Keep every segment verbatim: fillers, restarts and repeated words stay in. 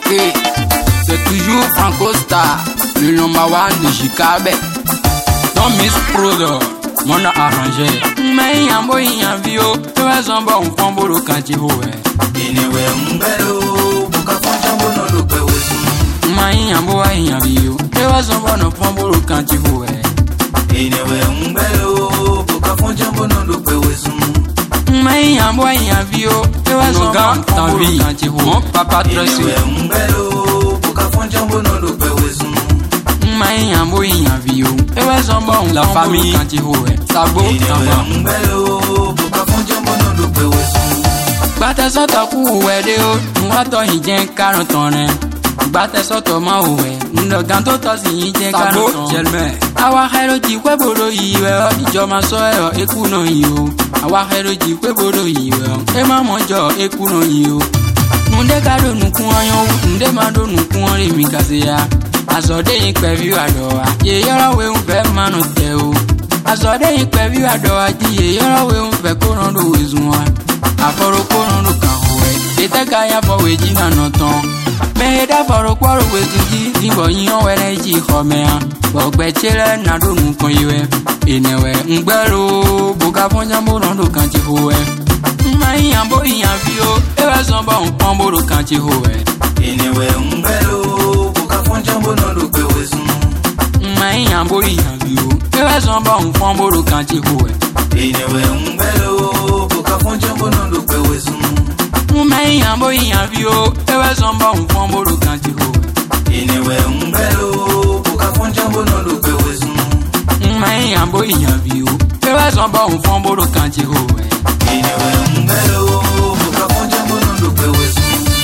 remarqué, c'est toujours Franco Star, le number one de Chicago. Don't miss brother, mon a arrangé. Mais yambo yamvio, tu vas en bon fond pour le quand tu veux. Inewe umbelo, buka fonja mbono lupe wesu. Mais yambo yamvio, tu vas en bon fond pour le quand tu veux. Inewe umbelo, buka fonja mbono lupe wesu. Mais yambo yamvio, tu vas en bon fond pour le quand tu veux. Mon papa tresse. Inewe umbelo, buka fonja mbono lupe wesu. Mais yambo yamvio, tu vas en bon la famille quand tu veux. Sabo, Inewe umbelo, buka fonja mbono lupe wesu. Bate soto ku wede o, mwato hijen karotone. Bate soto ma uwe, ndo ganto to si hijen karotone. Awa hero ji kweboro iwe o, ijo ma so e o, eku no iyo. Awa hero ji kweboro iwe o, e ma mojo eku no iyo. Nde kado nukun ayon, nde ma do nukun ori mi kase ya. Azode yin pevi adoa, ye yoro we unfe manu te o. Azode yin pevi adoa, ye yoro we unfe korondo wezunwa. Aforo kono kan we ete kaya fo we ji na no ton me da foro kworo we ji ni bo yin o were ji ho me a bo gbe chere na do nu kan yiwe enewe ngbero bo ka fon jambo no do kan ti ho we mai ambo yan bio e wa so bo npon bo do kan ti ho we Inewe umbelo, buka fonja mbono lupe wesu. mai ambo yan bio e wa so bo npon bo do kan ti ho we Inewe umbelo, buka fonja mbono lupe wesu. mai ambo yan bio e wa so bo npon bo do kan ti ho we Inewe umbelo, buka fonja mbono lupe wesu. mai ambo yan bio e wa so bo npon bo do kan ti ho we Inewe umbelo, buka fonja mbono lupe wesu.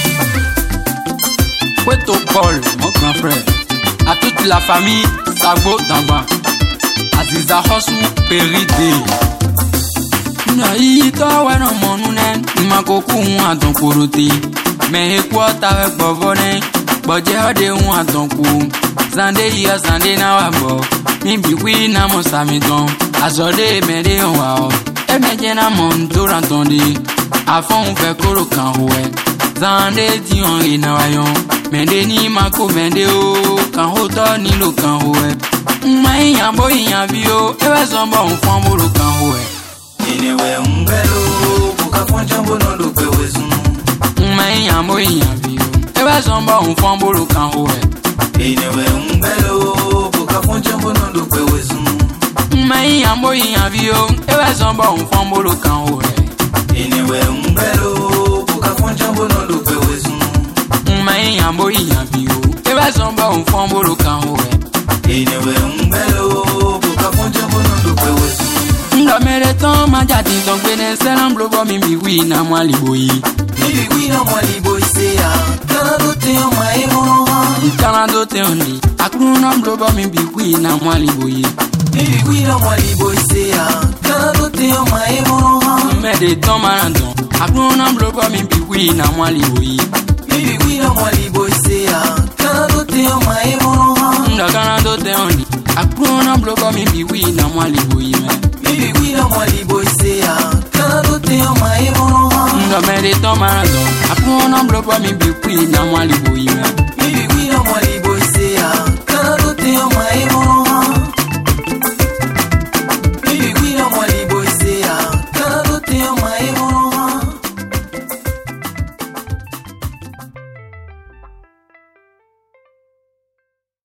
Kweto Paul, mon grand frère, à toute la famille Sabo Damba, Aziza Hosu Peride. Na ito weno monunen, makoku un adon korote. Me ekwa tawe bovone, boje hode un adon ku. Zande iya zande na wabo, mimbi wi na mo samidon. Azode mede on wao, e meje na mon durantonde. Afon fe koro kan howe, zande di on e na wayon. Mende ni mako mende o, kan hoto ni lo kan howe. Mai yambo yambio, e wa zombo un fambolo kan howe. Inewe umbelo, buka fonja mbono lupe wesu. Mai yambo yambio, e wa zombo un fambolo kan howe. Inewe umbelo, buka fonja mbono lupe wesu. Mai yambo yambio, e wa zombo un fambolo kan howe. Inewe umbelo, buka fonja mbono lupe wesu. Mai yambo yambio, e wa zombo un fambolo kan howe. Inewe umbelo, buka fonja mbono lupe wesu. Ndo mere ton ma jati ton kwene selam blobo mi mi wi na mwali boyi. Mibi wina mwali boy se ya, kana do te o ma e mono ha. Kana do te ondi, akru na blobo mi mi wi na mwali boyi. Mibi wina mwali boy se ya, kana do te o ma e mono ha. Me de ton marandon, akru na blobo mi mi wi na mwali boyi. Mibi wina mwali boy se ya, kana do te o ma e mono ha. Ndo kana do te ondi, akru na blobo mi mi wi na mwali boyi me. Mibi wina mwali boy se ya, kana do te o ma e mono ha. Ndo me de ton marandon, akru na blobo mi mi wi na mwali boyi me. Mibi wina mwali